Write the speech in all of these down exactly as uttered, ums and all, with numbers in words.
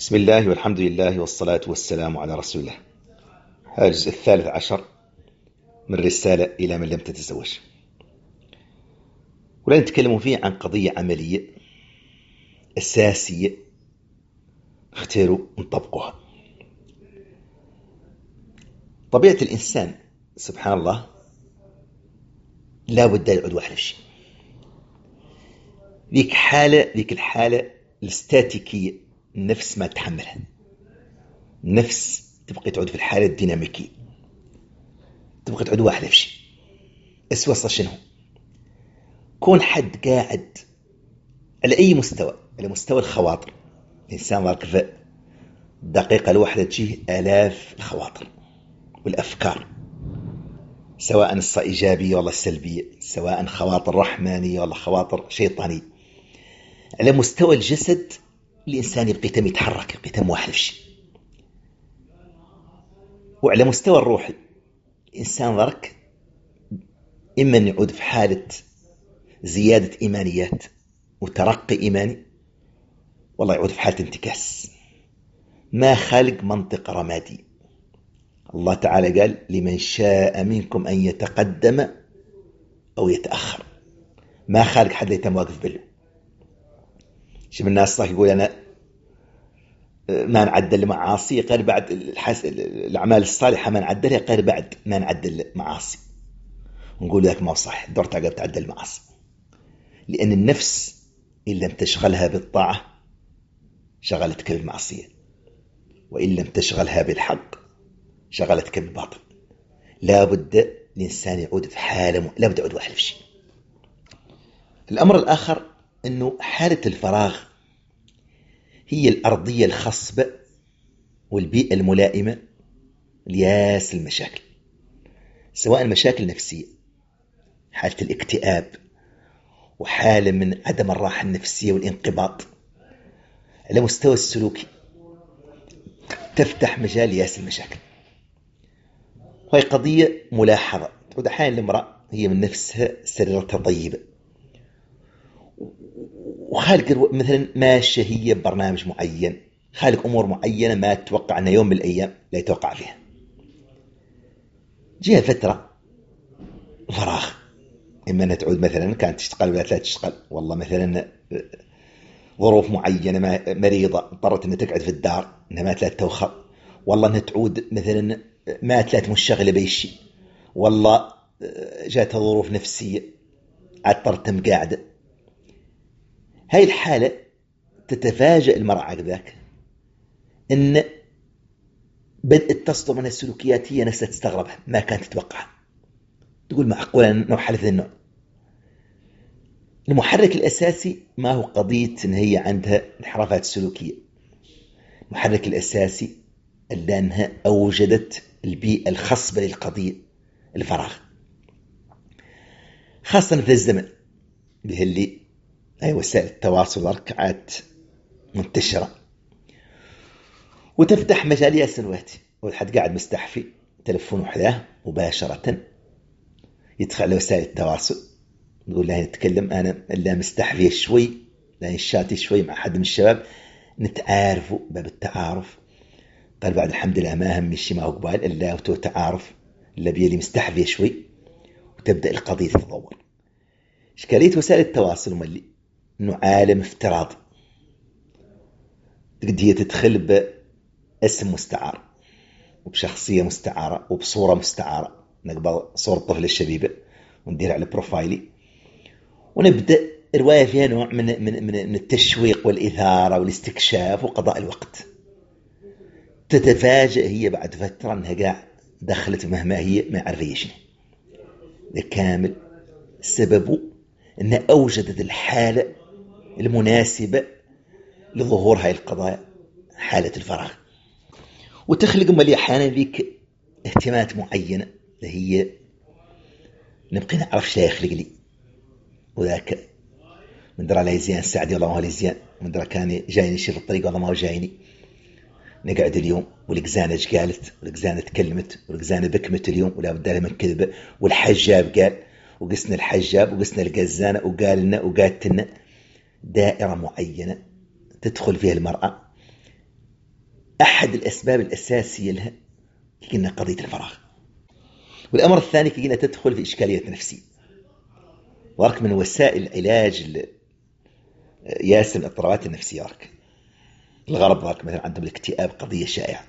بسم الله والحمد لله والصلاة والسلام على رسول الله. هذا الجزء الثالث عشر من رسالة إلى من لم تتزوج، ولا نتكلم فيه عن قضية عملية أساسية اختاروا نطبقها. طبيعة الإنسان سبحان الله لا بد يعود واحد الشيء. ذيك حالة ذيك الحالة الاستاتيكية، النفس ما تحملها، النفس تبقى تعود في الحالة الديناميكية، تبقى تعود واحد في شيء. اسوى شنو؟ كون حد قاعد على أي مستوى، على مستوى الخواطر، الإنسان ذاك في الدقيقة الواحدة تجيه آلاف الخواطر والأفكار، سواء الصا إيجابية ولا السلبية، سواء خواطر رحمانية ولا خواطر شيطانية. على مستوى الجسد الإنسان يبقى يتم يتحرك، يبقى يتم واحد في شيء. وعلى مستوى الروحي الإنسان ذاك إما أن يعود في حالة زيادة إيمانيات وترقي إيماني، والله يعود في حالة انتكاس. ما خالق منطق رمادي. الله تعالى قال: لمن شاء منكم أن يتقدم أو يتأخر. ما خالق حد يتم واقف بله. شوف الناس صح يقول أنا ما نعدل المعاصي غير بعد الحس... الأعمال الصالحة ما نعدلها غير بعد ما نعدل المعاصي. ونقول لك ما صح، دور تعقب تعدل المعاصي، لأن النفس إن لم تشغلها بالطاعة شغلتك بالمعصية، وإن لم تشغلها بالحق شغلتك بالباطل. لا بد الإنسان يعود في حالة، لا بد يعود واحد في شيء. الأمر الآخر أنه حالة الفراغ هي الأرضية الخصبة والبيئة الملائمة لياس المشاكل، سواء مشاكل نفسية، حالة الاكتئاب، وحالة من عدم الراحة النفسية والانقباض. على مستوى السلوكي تفتح مجال لياس المشاكل. وهي قضية ملاحظة. تعود أحيانا الامرأة هي من نفسها سريرتها طيبة، وخالق مثلا ماشية هي ببرنامج معين، خالق أمور معينة ما تتوقع أنها يوم من الأيام لا يتوقع فيها. جاء فترة فراغ، إما أنها تعود مثلا كانت تشتغل ولا لا تشتغل، والله مثلا ظروف معينة، مريضة اضطرت أنها تقعد في الدار، أنها ما تلات توخر، والله أنها تعود مثلا ما تلات مشغلة بيشي، والله جاتها ظروف نفسية اضطرت تم قاعدة. هاي الحالة تتفاجأ المرأة عقبك أن بدأت تصدر منها السلوكيات هي نفسها تستغربها، ما كانت تتوقعها. تقول معقولة أنه حالة النوع. المحرك الأساسي ما هو قضية أن هي عندها انحرافات سلوكية. المحرك الأساسي اللي أنها أوجدت البيئة الخصبة للقضية، الفراغ، خاصة في الزمن به اللي أي وسائل التواصل ركعات منتشرة وتفتح مجال ياسنوات، والحد قاعد مستحفي تلفون وحداه مباشرة يدخل على وسائل التواصل، نقول له نتكلم أنا اللي مستحفي شوي، لأن الشاتي شوي مع حد من الشباب نتعارفوا باب التعارف. قال بعد الحمد لله ما هم الشيء ما هو قبال إلا وتو تعارف اللي بيلي مستحفي شوي، وتبدأ القضية تتطور. إشكالية وسائل التواصل ملي إنه عالم افتراضي، تقدر تدخل باسم مستعار وبشخصية مستعارة وبصورة مستعارة. نقبل صورة طفل الشبيبة وندير على بروفايلي، ونبدأ رواية فيها نوع من, من, من التشويق والإثارة والاستكشاف وقضاء الوقت. تتفاجأ هي بعد فترة أنها قاع دخلت مهما هي ما عرفيش كامل. سببه أنها أوجدت الحالة المناسبة لظهور هاي القضايا، حالة الفراغ، وتخلق ملي أحيانا ذيك اهتمامات معينة اللي هي نبقى نعرف شيء يخلق لي، وذاك من درى علي زيان سعدي والله ما هو لي زيان، من درى كان جايني شي في الطريق والله ما هو جايني. نقعد اليوم والقزانة ايش قالت، والقزانة تكلمت، والقزانة بكمت اليوم ولا بدالها من كذبة، والحجاب قال، وقسنا الحجاب وقسنا القزانة وقالنا وقالت لنا. دائرة معينة تدخل فيها المرأة أحد الأسباب الأساسية لها قلنا قضية الفراغ. والأمر الثاني قلنا تدخل في إشكالية نفسية، وارك من وسائل علاج ياسر الاضطرابات النفسية. وارك الغرب وارك مثلا عندهم الاكتئاب قضية شائعة.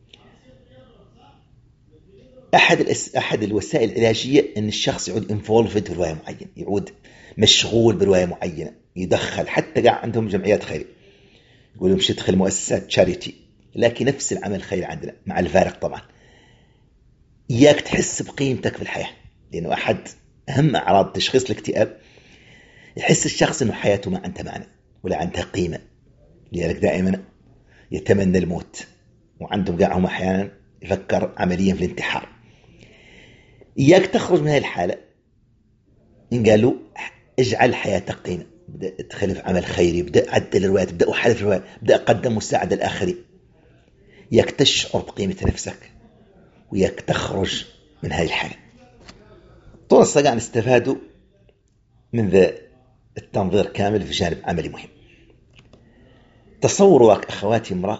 أحد الأس... أحد الوسائل العلاجية أن الشخص يعود انفولفد برواية معينة، يعود مشغول برواية معينة، يدخل. حتى قاعد عندهم جمعيات خيرية يقولوا مش يدخل مؤسسات تشاريتي، لكن نفس العمل الخيري عندنا مع الفارق طبعا. إياك تحس بقيمتك في الحياة، لأنه أحد أهم أعراض تشخيص الاكتئاب يحس الشخص أنه حياته ما عندها معنى ولا عندها قيمة، لذلك دائما يتمنى الموت، وعندهم قاعهم أحيانا يفكر عمليا في الانتحار. إياك تخرج من هذه الحالة. إن قالوا اجعل حياتك قيمة، بدأ ادخل في عمل خيري، بدأ عدل الروايات، بدأ أحدث الروايات، بدأ أقدم مساعدة للآخرين. إياك تشعر بقيمة نفسك، وإياك تخرج من هذه الحالة. طول الصقاع نستفادوا من ذا التنظير كامل في جانب عملي مهم. تصوروا أخواتي امرأة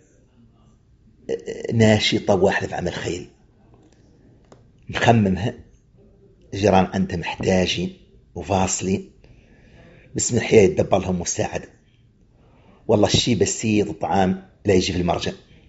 ناشطة واحدة في عمل خيري، مخممها، جيران عندها محتاجين وفاصلين، بسم الحياة يتدبر لهم مساعدة. والله الشيء بسيط، طعام لا يجي في المرجع.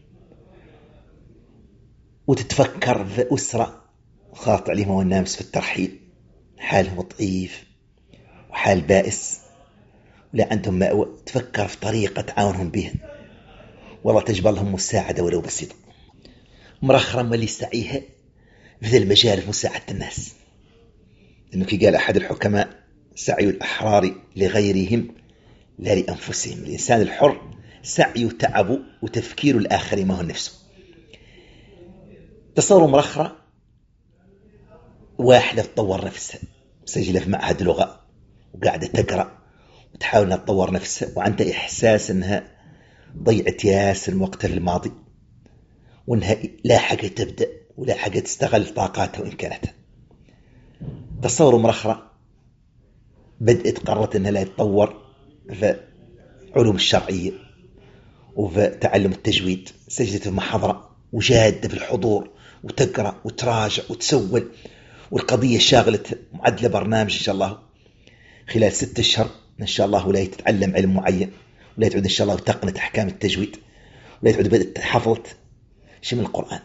وتتفكر في أسرة خاط عليهم والنامس في الترحيل، حالهم ضعيف وحال بائس ولا عندهم مأوى، تفكر في طريقة تعاونهم بها، والله تجبر لهم مساعدة ولو بسيطة. مرخرا اللي يستعيها في ذا المجال في مساعدة الناس، لأنه كي قال أحد الحكماء: سعي الأحرار لغيرهم لا لأنفسهم. الإنسان الحر سعي وتعب وتفكير الآخر ما هو نفسه. تصوروا مرخرة واحدة تطور نفسها، مسجلة في معهد لغة وقاعدة تقرأ وتحاول أنها تطور نفسها، وعندها إحساس أنها ضيعت ياسر من وقتها في الماضي، وأنها لا حاجة تبدأ ولا حاجة تستغل طاقاتها وإمكاناتها. تصوروا مرخرة بدأت قررت أنها لا تطور في علوم الشرعية وفي تعلم التجويد، سجلت في محاضرة وجادة في الحضور وتقرأ وتراجع وتسول، والقضية شاغلت، معدلة برنامج إن شاء الله خلال ستة أشهر إن شاء الله، ولا تتعلم علم معين، ولا تعود إن شاء الله وتقنت أحكام التجويد، ولا تعود بدأت حفظت شيء من القرآن.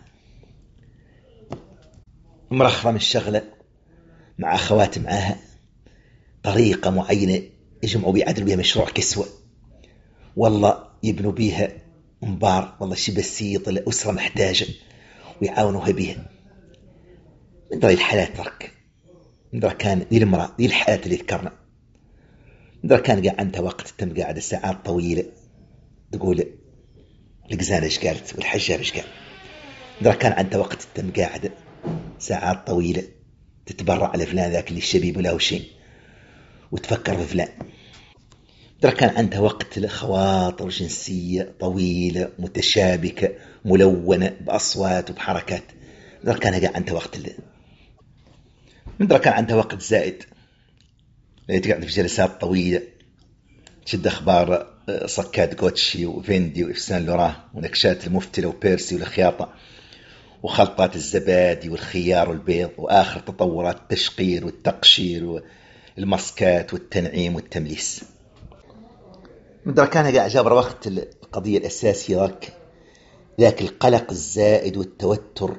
مرخرة من الشغلة مع أخوات معاها طريقة معينة يجمعوا بها، يعدلوا بها مشروع كسوة، والله يبنوا بها مبار، والله شيء بسيط الأسرة محتاجة ويعاونوها بها. من ذي الحالات ترك، من ذا كان ذي المرأة ذي الحالات اللي ذكرنا، من ذا كان قاعد عندها وقت تم قاعدة ساعات طويلة تقول القزانة ايش قالت والحجاب ايش قال. من ذا كان عندها وقت تم قاعدة ساعات طويلة تتبرع على فلان ذاك اللي الشبيب ولا شيء وتفكر في فلان. ترى كان عندها وقت لخواطر جنسية طويلة متشابكة ملونة بأصوات وبحركات. ترى كان قاعد عندها وقت ل... من ترى كان عندها وقت زائد تقعد في جلسات طويلة تشد أخبار صكات غوتشي وفيندي وإفسان لوراه ونكشات المفتلة وبيرسي والخياطة وخلطات الزبادي والخيار والبيض وآخر تطورات التشقير والتقشير والماسكات والتنعيم والتمليس. من ذا كان قاعد جابر وقت القضية الأساسية ذاك ذاك القلق الزائد والتوتر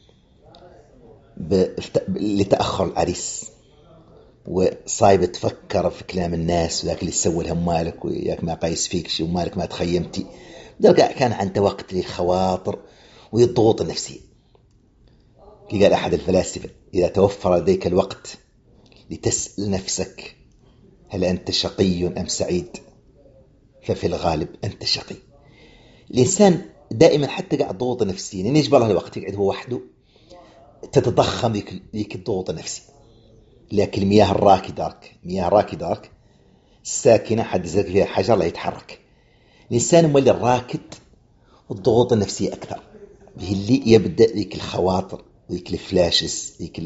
ب... لتأخر العريس، وصايبة تفكر في كلام الناس وذاك اللي سوى لهم مالك وياك ما قايس فيك شيء ومالك ما تخيمتي. ذا كان عنده وقت للخواطر والضغوط النفسية. قال أحد الفلاسفة: إذا توفر لديك الوقت لتسأل نفسك هل أنت شقي أم سعيد، ففي الغالب أنت شقي. الإنسان دائما حتى قاعد ضغوط نفسية يعني يجبر له الوقت يقعد هو وحده تتضخم ذيك الضغوط النفسية. لكن المياه الراكدة مياه راكدة الساكنة حد زاد فيها حجر لا يتحرك. الإنسان مولي الراكد والضغوط النفسية أكثر، به اللي يبدأ ذيك الخواطر وذيك الفلاشز ذيك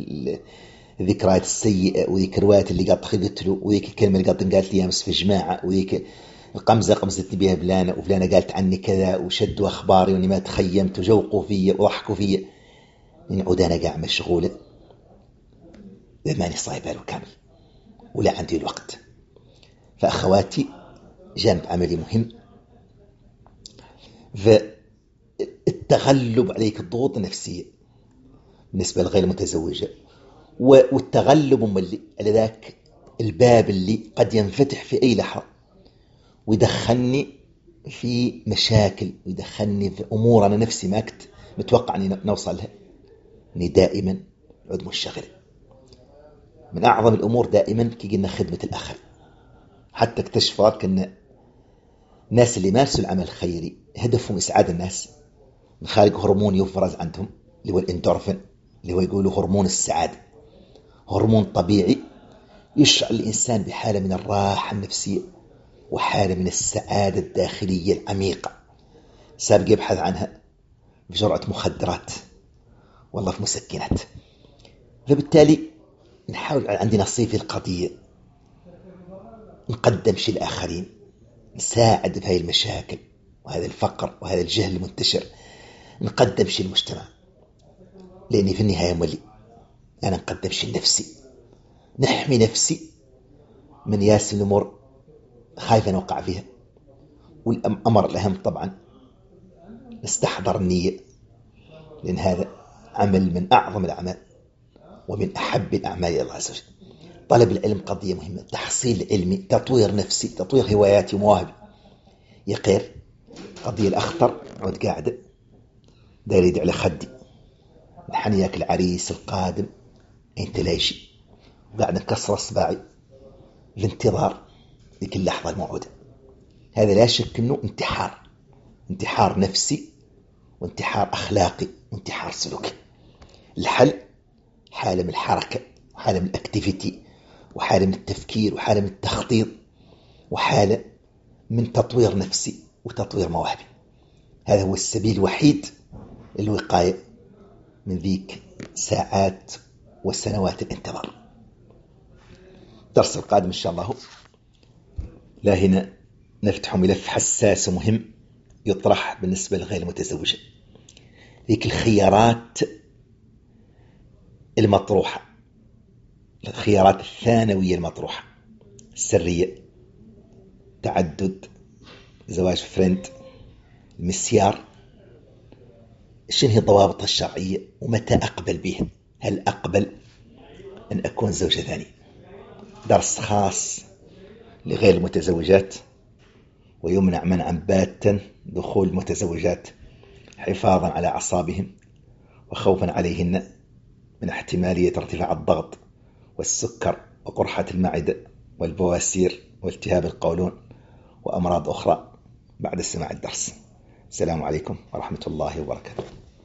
الذكريات السيئة وذيك الروايات اللي قد خذت له وذيك الكلمة اللي قد انقالت لي أمس في جماعة وذيك القمزة قمزتني بها فلانة، وفلانة قالت عني كذا، وشدوا أخباري وإني ما تخيمت، وجوقوا فيا وضحكوا فيا. نعود أنا قاعد مشغولة ماني صايبة له كامل ولا عندي الوقت. فأخواتي، جانب عملي مهم، فالتغلب عليك الضغوط النفسية بالنسبة لغير المتزوجة، والتغلب على ذاك الباب اللي قد ينفتح في أي لحظة ويدخلني في مشاكل، ويدخلني في أمور أنا نفسي ما كنت متوقع أني نوصل لها. أني دائما عد منشغل. من أعظم الأمور دائما كي قلنا خدمة الآخر. حتى اكتشفت أن الناس اللي مارسوا العمل الخيري هدفهم إسعاد الناس، من خارج هرمون يفرز عندهم اللي هو الإندورفين، اللي هو يقولوا هرمون السعادة، هرمون طبيعي يشعر الإنسان بحالة من الراحة النفسية وحالة من السعادة الداخلية العميقة، سابق يبحث عنها بجرعة مخدرات والله في مسكنات. فبالتالي نحاول عندي نصيب في القضية، نقدم شيء الآخرين، نساعد في هذه المشاكل وهذا الفقر وهذا الجهل المنتشر، نقدم شيء المجتمع. لأني في النهاية مولي أنا نقدم شيء نفسي، نحمي نفسي من ياس الأمور خايفة نوقع فيها. والأمر الأهم طبعا نستحضر النية، لأن هذا عمل من أعظم الأعمال ومن أحب الأعمال إلى الله عز وجل. طلب العلم قضية مهمة، تحصيل علمي، تطوير نفسي، تطوير هواياتي ومواهبي. يقير قضية الأخطر عود قاعدة داير يدعي على خدي، نحنياك العريس القادم انت لايشي، وقاعد نكسر اصبعي الانتظار لكل لحظة الموعودة. هذا لا شك انه انتحار، انتحار نفسي وانتحار اخلاقي وانتحار سلوكي. الحل حالة من الحركة، وحالة من الاكتيفيتي، وحالة من التفكير، وحالة من التخطيط، وحالة من تطوير نفسي وتطوير مواهبي. هذا هو السبيل الوحيد للوقاية من ذيك ساعات وسنوات الانتظار. درس القادم إن شاء الله لا هنا نفتح ملف حساس ومهم يطرح بالنسبة لغير المتزوجة، ذيك الخيارات المطروحة، الخيارات الثانوية المطروحة، السرية، تعدد، زواج فريند، المسيار. شنو هي الضوابط الشرعية ومتى أقبل بها؟ هل أقبل أن أكون زوجة ثانية؟ درس خاص لغير المتزوجات، ويمنع منعا باتا دخول المتزوجات حفاظا على أعصابهم وخوفا عليهن من احتمالية ارتفاع الضغط والسكر وقرحة المعدة والبواسير والتهاب القولون وأمراض أخرى. بعد سماع الدرس، السلام عليكم ورحمة الله وبركاته.